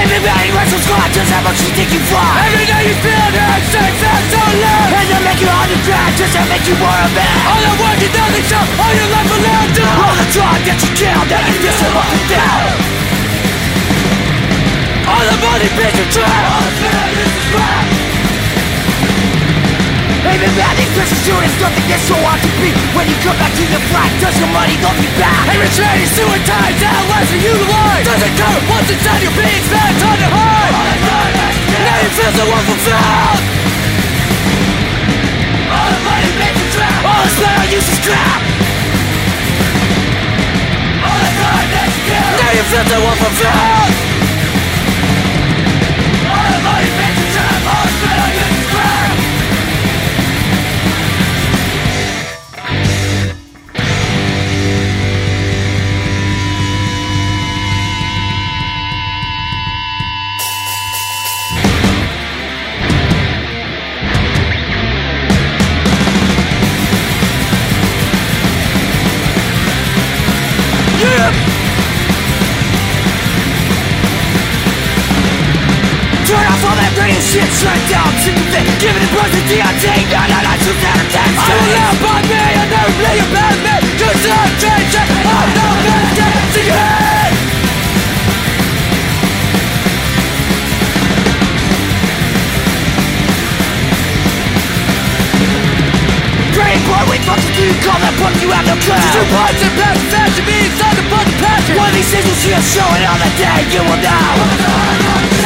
Everybody wants some squad, just how much you think you fly. Every day you feel that same fast so loud. And they make you underground, just to make you more of it. All the work you done, they show all your life allowed to. All the drug that you killed, that you feel so up and down. All the money pays your trap. All the failures is crap. Even bad these prison shooters don't think they're so hard to beat. When you come back to your flag, does your money love you back? Every trade is doing time, that lies for you to lie. Doesn't count what's inside your being, it's bad time to hide. Now you feel so unfulfilled. All the money makes you trap. All the spare useless crap. All the time that you kill. Now you feel so unfulfilled. All the money makes you trap. All the spare useless crap. Turn off all that radio shit, shut it down, sick of it. Give it a buzz to DRT, no, 2010. I'm allowed by me, I never play about me. Just a change, I'm not gonna get sick of it. Brain boy, what fuck do you call that book? You have no clue. Did you punch and pass the fashion, me inside the fucking passion? One of these things will see us showing on the day you will know.